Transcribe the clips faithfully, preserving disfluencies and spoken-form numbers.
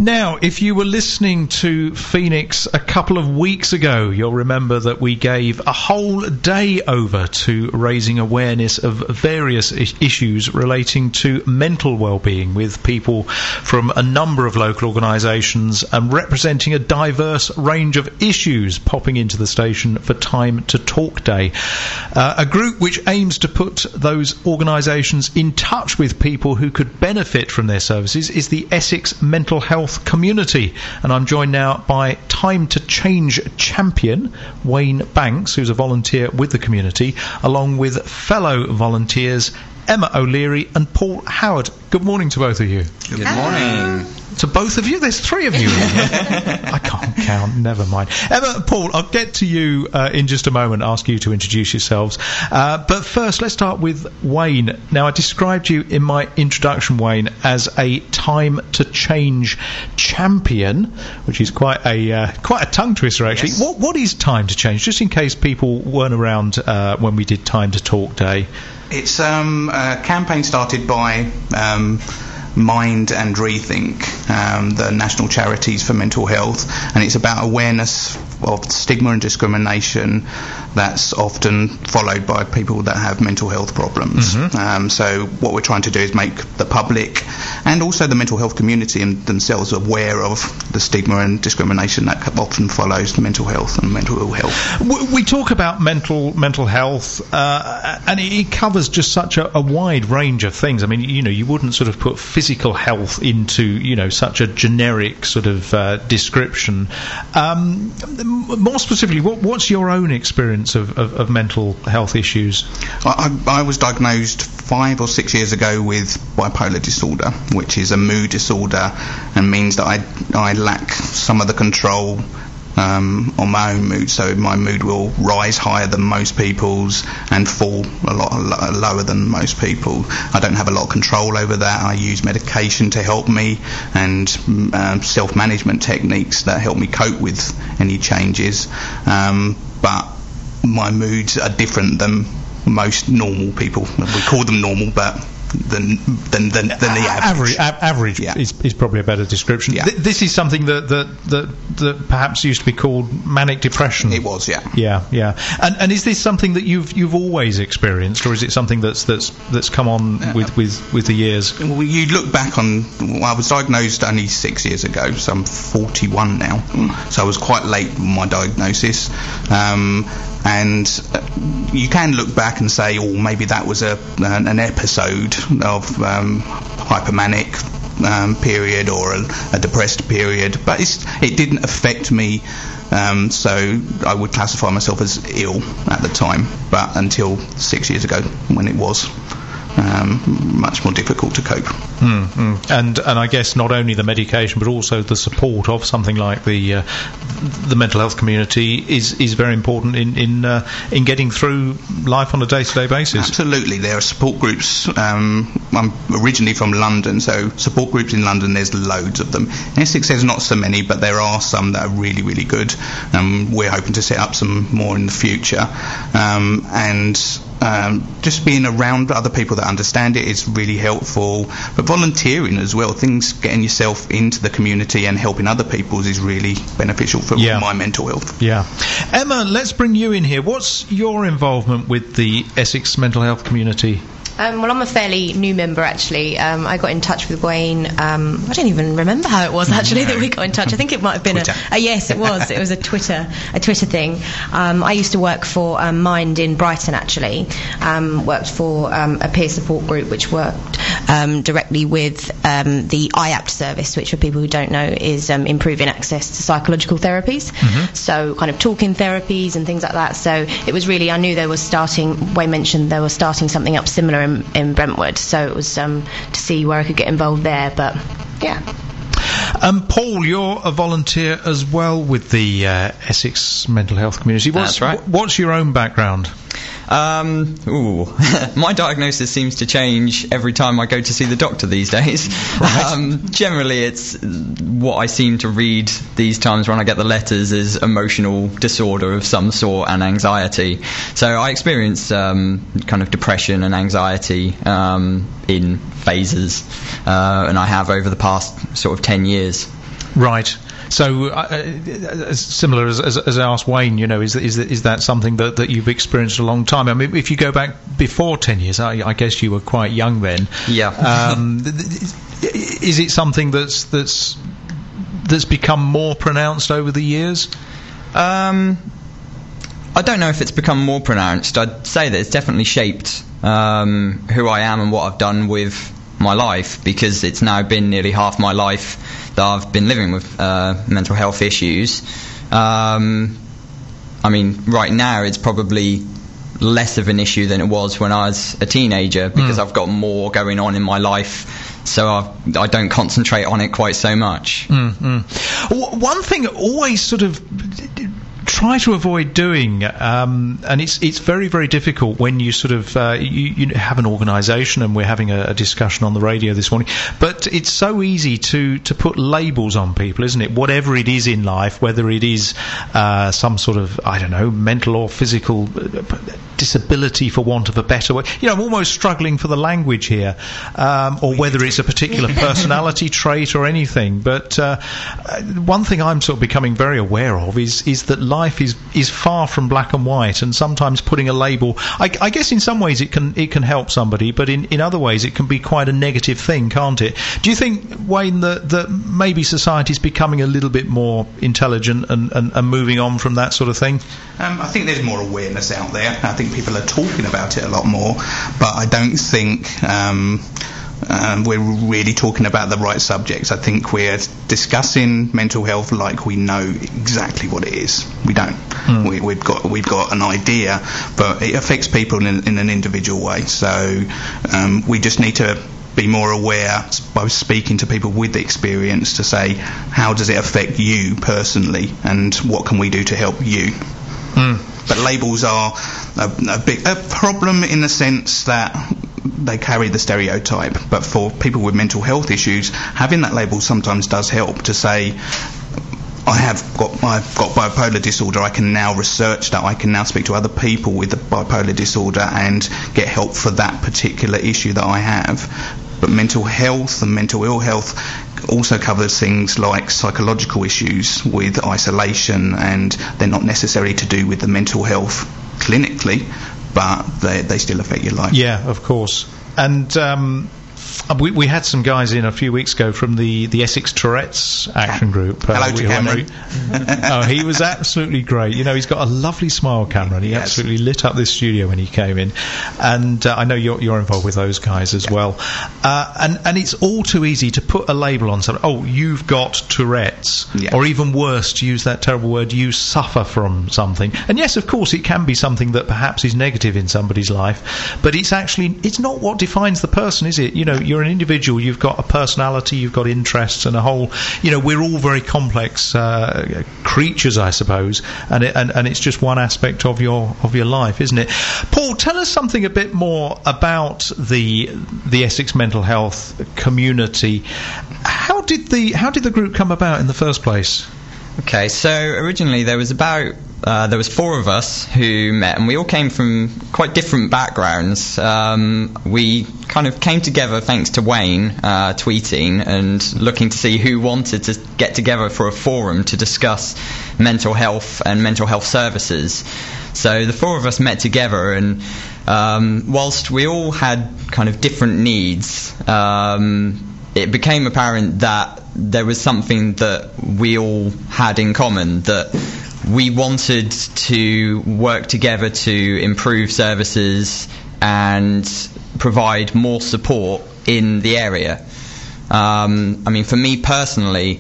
Now, if you were listening to Phoenix a couple of weeks ago, you'll remember that we gave a whole day over to raising awareness of various I- issues relating to mental well-being with people from a number of local organisations and representing a diverse range of issues popping into the station for Time to Talk Day. Uh, a group which aims to put those organisations in touch with people who could benefit from their services is the Essex Mental Health Community, and I'm joined now by Time to Change champion Wayne Banks, who's a volunteer with the community, along with fellow volunteers Emma O'Leary and Paul Howard. Good morning to both of you. Good morning. To both of you? There's three of you in here. I can't count, never mind. Emma, Paul, I'll get to you uh, in just a moment, ask you to introduce yourselves. Uh, but first, let's start with Wayne. Now, I described you in my introduction, Wayne, as a Time to Change champion, which is quite a uh, quite a tongue twister, actually. Yes. What What is Time to Change? Just in case people weren't around uh, when we did Time to Talk Day. It's um, a campaign started by um, Mind and Rethink, um, the national charities for mental health, and it's about awareness of stigma and discrimination that's often followed by people that have mental health problems. Mm-hmm. Um, so what we're trying to do is make the public and also the mental health community and themselves aware of the stigma and discrimination that often follows mental health and mental ill health. We talk about mental mental health, uh, and it covers just such a, a wide range of things. I mean, you know, you wouldn't sort of put physical health into, you know, such a generic sort of uh, description. Um, more specifically, what, what's your own experience of, of, of mental health issues? I, I was diagnosed five or six years ago with bipolar disorder, which is a mood disorder and means that I, I lack some of the control um, on my own mood. So my mood will rise higher than most people's and fall a lot a lower than most people. I don't have a lot of control over that. I use medication to help me and um, self-management techniques that help me cope with any changes. Um, but my moods are different than most normal people. We call them normal, but than than than, than the average. Average, a- average yeah. is, is probably a better description. Yeah. Th- this is something that, that that that perhaps used to be called manic depression. It was, yeah. Yeah, yeah. And and is this something that you've you've always experienced, or is it something that's that's that's come on uh, with, with, with the years? Well, you look back on. Well, I was diagnosed only six years ago, so I'm forty-one now. So I was quite late with my diagnosis. Um, And you can look back and say, oh, maybe that was a an, an episode of um, hypomanic um, period or a, a depressed period, but it's, it didn't affect me. Um, so I would classify myself as ill at the time, but until six years ago when it was um, much more difficult to cope. Mm-hmm. And and I guess not only the medication but also the support of something like the uh, the mental health community is, is very important in in uh, in getting through life on a day-to-day basis. Absolutely, there are support groups. Um, I'm originally from London, so support groups in London, there's loads of them. In Essex there's not so many, but there are some that are really really good. Um, we're hoping to set up some more in the future, um, and Um, just being around other people that understand it is really helpful, but volunteering as well, things getting yourself into the community and helping other people is really beneficial for yeah. my mental health. Yeah. Emma, let's bring you in here. What's your involvement with the Essex mental health community? Um, well, I'm a fairly new member, actually. Um, I got in touch with Wayne. Um, I don't even remember how it was, actually, no. that we got in touch. I think it might have been Twitter. a... Uh, yes, it was. It was a Twitter a Twitter thing. Um, I used to work for um, Mind in Brighton, actually. Um, worked for um, a peer support group which worked um, directly with um, the I A P T service, which, for people who don't know, is um, improving access to psychological therapies. Mm-hmm. So kind of talking therapies and things like that. So it was really... I knew they were starting... Wayne mentioned they were starting something up similar In, in Brentwood, so it was um, to see where I could get involved there, but yeah. Um, Paul, you're a volunteer as well with the uh, Essex mental health community. What's, That's right. w- what's your own background? Um, ooh, my diagnosis seems to change every time I go to see the doctor these days. Right. Um, generally, it's what I seem to read these times when I get the letters is emotional disorder of some sort and anxiety. So I experience um, kind of depression and anxiety um, in phases, uh, and I have over the past sort of ten years. Right. So, uh, similar as, as, as I asked Wayne, you know, is is is that something that, that you've experienced a long time? I mean, if you go back before ten years, I, I guess you were quite young then. Yeah. Um, is it something that's that's that's become more pronounced over the years? Um, I don't know if it's become more pronounced. I'd say that it's definitely shaped um, who I am and what I've done with my life, because it's now been nearly half my life that I've been living with uh, mental health issues. Um, I mean, right now it's probably less of an issue than it was when I was a teenager, because mm. I've got more going on in my life, so I've, I don't concentrate on it quite so much. Mm-hmm. W- one thing that always sort of try to avoid doing, um, and it's it's very very difficult when you sort of uh, you, you have an organisation, and we're having a, a discussion on the radio this morning, but it's so easy to to put labels on people, isn't it? Whatever it is in life, whether it is uh, some sort of, I don't know, mental or physical disability, for want of a better way, you know, I'm almost struggling for the language here, um, or whether it's a particular personality trait or anything. But uh, one thing I'm sort of becoming very aware of is is that life is is far from black and white, and sometimes putting a label, I, I guess in some ways it can it can help somebody, but in, in other ways it can be quite a negative thing, can't it? Do you think, Wayne, that, that maybe society's becoming a little bit more intelligent and, and, and moving on from that sort of thing? Um, I think there's more awareness out there. I think people are talking about it a lot more, but I don't think um, um, we're really talking about the right subjects. I think we're discussing mental health like we know exactly what it is. We don't. Mm. We, we've got we've got an idea, but it affects people in, in an individual way. So um, we just need to be more aware by speaking to people with the experience to say, how does it affect you personally, and what can we do to help you? Mm. But labels are a, a big a problem in the sense that they carry the stereotype. But for people with mental health issues, having that label sometimes does help to say, I have got I've got bipolar disorder. I can now research that. I can now speak to other people with the bipolar disorder and get help for that particular issue that I have. But mental health and mental ill health also covers things like psychological issues with isolation, and they're not necessarily to do with the mental health clinically, but they they still affect your life. Yeah, of course. And um, we, we had some guys in a few weeks ago from the, the Essex Tourette's Action Group. Uh, Hello to Cameron. Oh, he was absolutely great. You know, he's got a lovely smile, Cameron. He yes. absolutely lit up this studio when he came in. And uh, I know you're, you're involved with those guys as yeah. well. Uh, and, and it's all too easy to put a label on something. Oh, you've got Tourette's. Yeah. Or even worse, to use that terrible word, you suffer from something. And yes, of course, it can be something that perhaps is negative in somebody's life. But it's actually, it's not what defines the person, is it? You know, you're an individual, you've got a personality, you've got interests, and a whole, you know, we're all very complex uh, creatures, I suppose, and, it, and and it's just one aspect of your of your life, isn't it? Paul, tell us something a bit more about the the Essex mental health community. How did the how did the group come about in the first place? Okay, so originally there was about uh, there was four of us who met, and we all came from quite different backgrounds. Um, we kind of came together thanks to Wayne uh, tweeting and looking to see who wanted to get together for a forum to discuss mental health and mental health services. So the four of us met together, and um, whilst we all had kind of different needs, um, it became apparent that there was something that we all had in common, that we wanted to work together to improve services and provide more support in the area. Um, I mean, for me personally,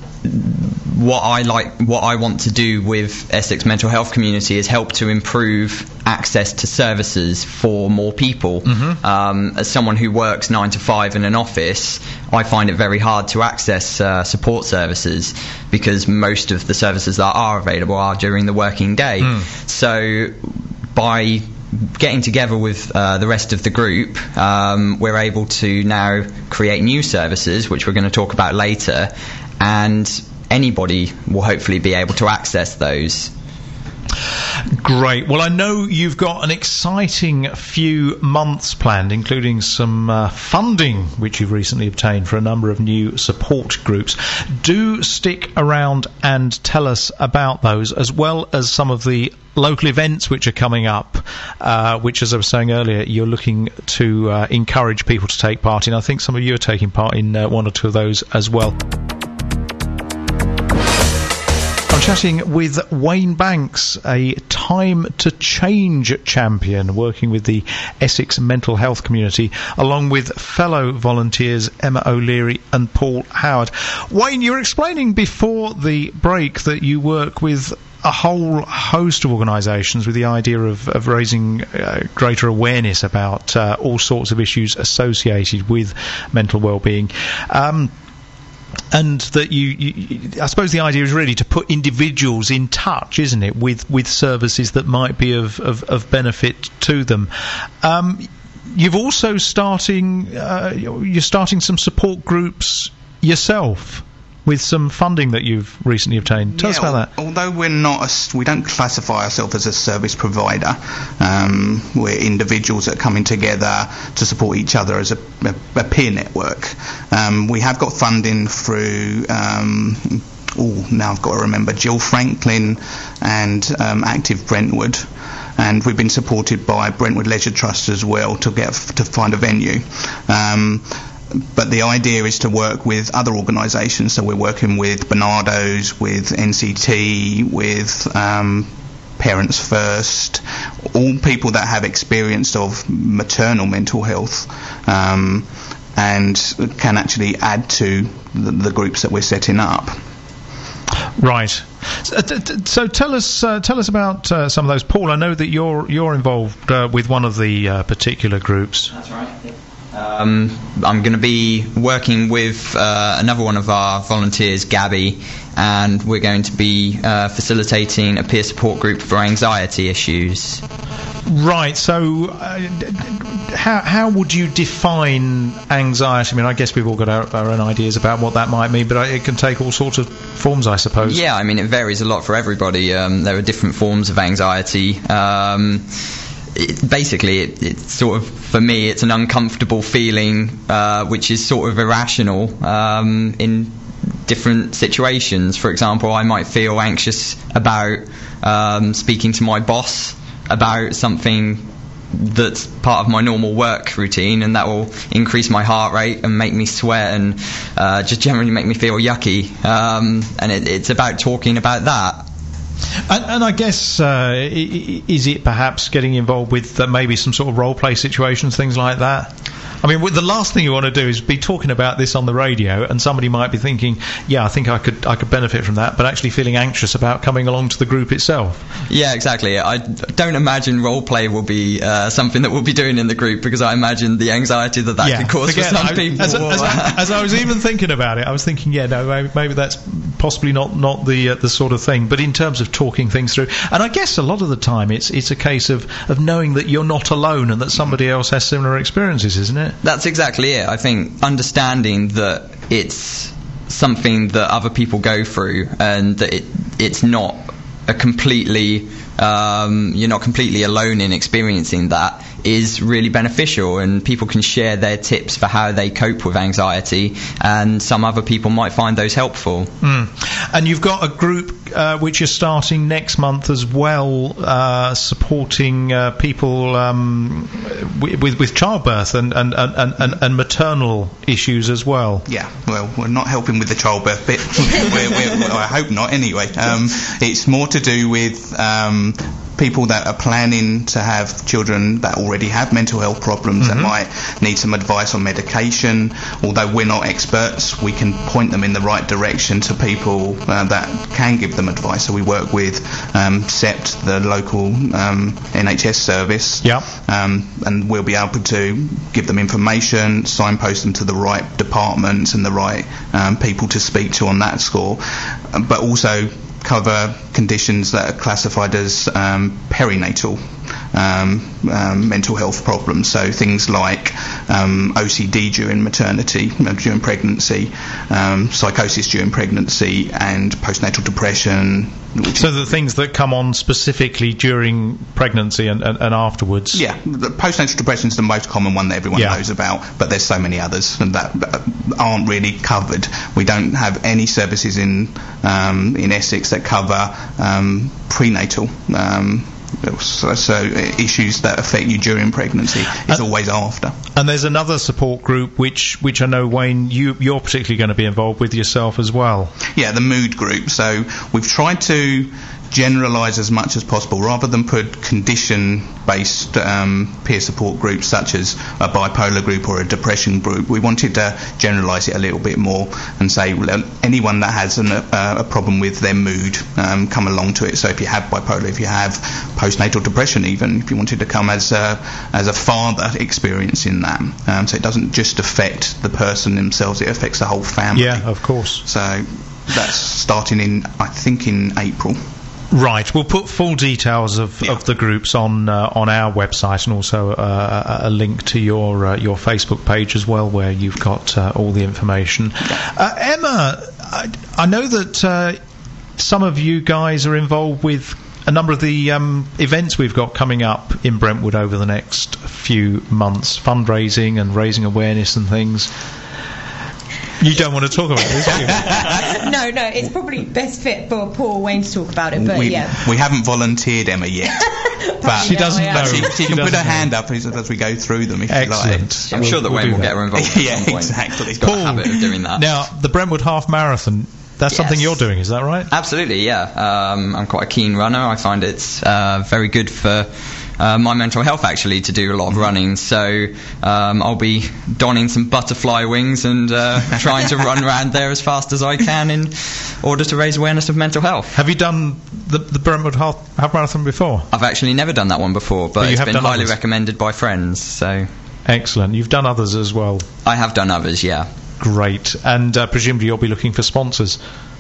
what I like, what I want to do with Essex mental health community is help to improve access to services for more people. Mm-hmm. Um, as someone who works nine to five in an office, I find it very hard to access uh, support services because most of the services that are available are during the working day. Mm. So by getting together with uh, the rest of the group, um, we're able to now create new services, which we're going to talk about later, and anybody will hopefully be able to access those. Great. Well, I know you've got an exciting few months planned, including some uh, funding, which you've recently obtained for a number of new support groups. Do stick around and tell us about those, as well as some of the local events which are coming up, uh, which, as I was saying earlier, you're looking to uh, encourage people to take part in. I think some of you are taking part in uh, one or two of those as well. I'm chatting with Wayne Banks, a Time to Change champion working with the Essex mental health community, along with fellow volunteers Emma O'Leary and Paul Howard. Wayne, you were explaining before the break that you work with a whole host of organisations with the idea of, of raising uh, greater awareness about uh, all sorts of issues associated with mental well-being. Um, And that you, you, I suppose the idea is really to put individuals in touch, isn't it, with, with services that might be of, of, of benefit to them. Um, you've also starting, uh, you're starting some support groups yourself, with some funding that you've recently obtained. Tell yeah, us about that. Although we're not, a, we don't classify ourselves as a service provider. Um, we're individuals that are coming together to support each other as a, a, a peer network. Um, we have got funding through. Um, oh, now I've got to remember Jill Franklin and um, Active Brentwood. And we've been supported by Brentwood Leisure Trust as well to get to find a venue. Um, But the idea is to work with other organisations. So we're working with Barnardo's, with N C T, with um, Parents First, all people that have experience of maternal mental health um, and can actually add to the, the groups that we're setting up. Right. So, so tell us, uh, tell us about uh, some of those. Paul, I know that you're you're involved uh, with one of the uh, particular groups. That's right. Um, I'm going to be working with uh, another one of our volunteers, Gabby, and we're going to be uh, facilitating a peer support group for anxiety issues. Right, so uh, how how would you define anxiety? I mean, I guess we've all got our, our own ideas about what that might mean, but it can take all sorts of forms, I suppose. Yeah, I mean, it varies a lot for everybody. Um, there are different forms of anxiety. Um, It, basically, it, it's sort of, for me, it's an uncomfortable feeling uh, which is sort of irrational um, in different situations. For example, I might feel anxious about um, speaking to my boss about something that's part of my normal work routine, and that will increase my heart rate and make me sweat and uh, just generally make me feel yucky. Um, and it, it's about talking about that. And, and I guess, uh, is it perhaps getting involved with uh, maybe some sort of role play situations, things like that? I mean, the last thing you want to do is be talking about this on the radio, and somebody might be thinking, "Yeah, I think I could, I could benefit from that," but actually feeling anxious about coming along to the group itself. Yeah, exactly. I don't imagine role play will be uh, something that we'll be doing in the group, because I imagine the anxiety that that yeah, could cause for some I, people. As, as, as I was even thinking about it, I was thinking, yeah, no, maybe, maybe that's possibly not not the uh, the sort of thing. But in terms of talking things through, and I guess a lot of the time it's it's a case of of knowing that you're not alone and that somebody else has similar experiences, isn't it? That's exactly it. I think understanding that it's something that other people go through, and that it it's not a completely um, you're not completely alone in experiencing that, is really beneficial, and people can share their tips for how they cope with anxiety, and some other people might find those helpful. Mm. And you've got a group uh, which is starting next month as well, uh, supporting uh, people um, with, with childbirth and, and, and, and, and maternal issues as well. Yeah, well, we're not helping with the childbirth bit. we're, we're, well, I hope not anyway. Um, it's more to do with um, people that are planning to have children that already have mental health problems, mm-hmm. that might need some advice on medication. Although we're not experts, we can point them in the right direction to people uh, that can give them advice. So we work with um, S E P T, the local um, N H S service, yeah. um, and we'll be able to give them information, signpost them to the right departments and the right um, people to speak to on that score, but also cover conditions that are classified as um, perinatal um, um, mental health problems. So things like um, O C D during maternity, uh, during pregnancy, um, psychosis during pregnancy, and postnatal depression. So the things that come on specifically during pregnancy and, and, and afterwards. Yeah, the postnatal depression is the most common one that everyone yeah. knows about, but there's so many others and that, that aren't really covered. We don't have any services in um, in Essex that cover um, prenatal. Um, So, so issues that affect you during pregnancy is uh, always after. And there's another support group which which I know, Wayne, you, you're particularly going to be involved with yourself as well. Yeah, the mood group. So we've tried to generalise as much as possible rather than put condition-based um, peer support groups such as a bipolar group or a depression group. We wanted to generalise it a little bit more and say, well, anyone that has an, uh, a problem with their mood, um, come along to it. So if you have bipolar, if you have postnatal depression, even if you wanted to come as a, as a father experiencing that, um, so it doesn't just affect the person themselves, it affects the whole family. Yeah, of course. So that's starting in, I think, in April. Right, we'll put full details of, yeah. of the groups on uh, on our website, and also uh, a link to your uh, your Facebook page as well, where you've got uh, all the information. Uh, Emma, I, I know that uh, some of you guys are involved with a number of the um, events we've got coming up in Brentwood over the next few months, fundraising and raising awareness and things. You don't want to talk about this, do you? No, no, it's probably best fit for Paul Wayne to talk about it, but we, yeah. We haven't volunteered Emma yet. But she doesn't know. She, she, she can put her know. hand up as, as we go through them if Excellent. she likes. I'm we'll, sure that we'll Wayne will that. get her involved at yeah, some point. Exactly. He's got Paul, a habit of doing that. Now, the Brentwood Half Marathon, that's yes. something you're doing, is that right? Absolutely, yeah. Um, I'm quite a keen runner. I find it's uh, very good for Uh, my mental health, actually, to do a lot of running. So um, I'll be donning some butterfly wings and uh, trying to run around there as fast as I can in order to raise awareness of mental health. Have you done the, the Brentwood Half, half Marathon before? I've actually never done that one before, but, but it's been highly others. recommended by friends. So excellent. You've done others as well. I have done others, yeah. Great. And uh, presumably you'll be looking for sponsors.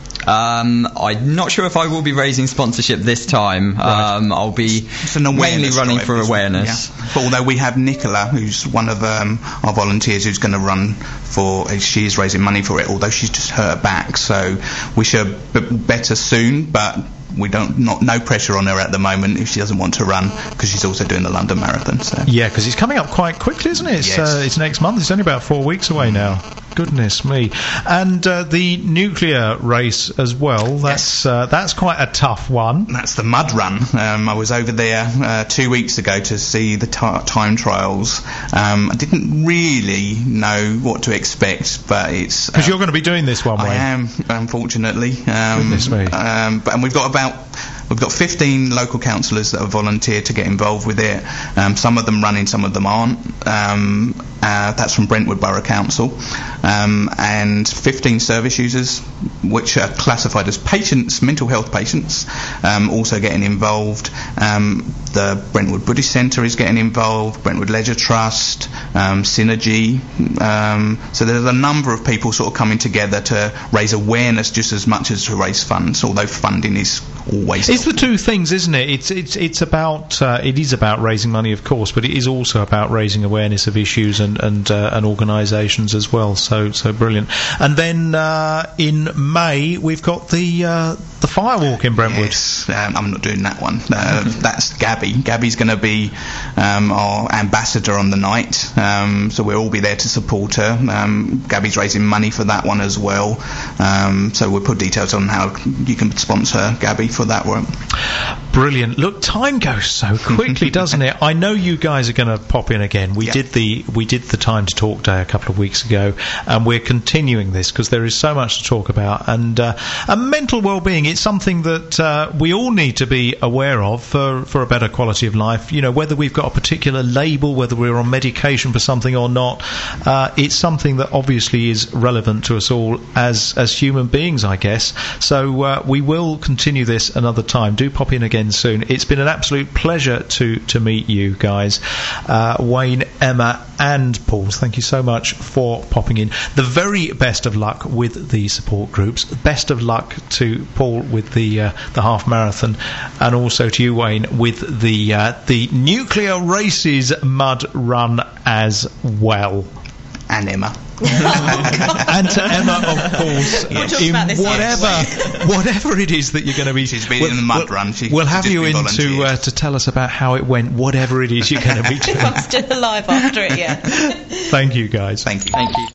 Um, I'm not sure if I will be raising sponsorship this time. Right. Um, I'll be it's an mainly running for drive, awareness. Yeah. But although we have Nicola, who's one of um, our volunteers, who's going to run for, she is raising money for it, although she's just hurt her back. So we should b- better soon, but we don't, not no pressure on her at the moment if she doesn't want to run, because she's also doing the London Marathon. So. Yeah, because it's coming up quite quickly, isn't it? It's, yes. uh, it's next month. It's only about four weeks away now. Goodness me. And uh, the nuclear race as well, that's yes. uh, that's quite a tough one. That's the mud run. Um, I was over there uh, two weeks ago to see the t- time trials. Um, I didn't really know what to expect, but it's... Because uh, you're going to be doing this one, Wayne. I am, unfortunately. Um, Goodness me. Um, but, and we've got about... We've got fifteen local councillors that have volunteered to get involved with it. Um, some of them running, some of them aren't. Um, uh, that's from Brentwood Borough Council. Um, and fifteen service users, which are classified as patients, mental health patients, um, also getting involved. Um, the Brentwood Buddhist Centre is getting involved, Brentwood Leisure Trust, um, Synergy. Um, so there's a number of people sort of coming together to raise awareness just as much as to raise funds, although funding is always... It's the two things, isn't it? It's it's it's about uh, it is about raising money, of course, but it is also about raising awareness of issues and and uh, and organisations as well. So so brilliant. And then uh, in May we've got the uh, the firewalk in Brentwood. Yes, um, I'm not doing that one. Uh, that's Gabby. Gabby's going to be um, our ambassador on the night, um, so we'll all be there to support her. Um, Gabby's raising money for that one as well. Um, so we'll put details on how you can sponsor Gabby for that one. Brilliant. Look, time goes so quickly, doesn't it? I know you guys are going to pop in again. We yeah. did the we did the Time to Talk Day a couple of weeks ago, and we're continuing this because there is so much to talk about. And, uh, and mental well-being, it's something that uh, we all need to be aware of for, for a better quality of life. You know, whether we've got a particular label, whether we're on medication for something or not, uh, it's something that obviously is relevant to us all as as human beings, I guess. So uh, we will continue this another time. Do pop in again soon. It's been an absolute pleasure to to meet you guys, uh, Wayne, Emma and Paul. Thank you so much for popping in. The very best of luck with the support groups. Best of luck to Paul with the uh, the half marathon, and also to you, Wayne, with the uh, the nuclear races mud run as well. And Emma. And to Emma, of course, Yes. in about this whatever whatever it is that you're going to be. She's been in the mud run. She, we'll she have just you been in to, volunteered. uh, to tell us about how it went, whatever it is you're going to be doing. I'm still alive after it, yeah. Thank you, guys. Thank you. Thank you.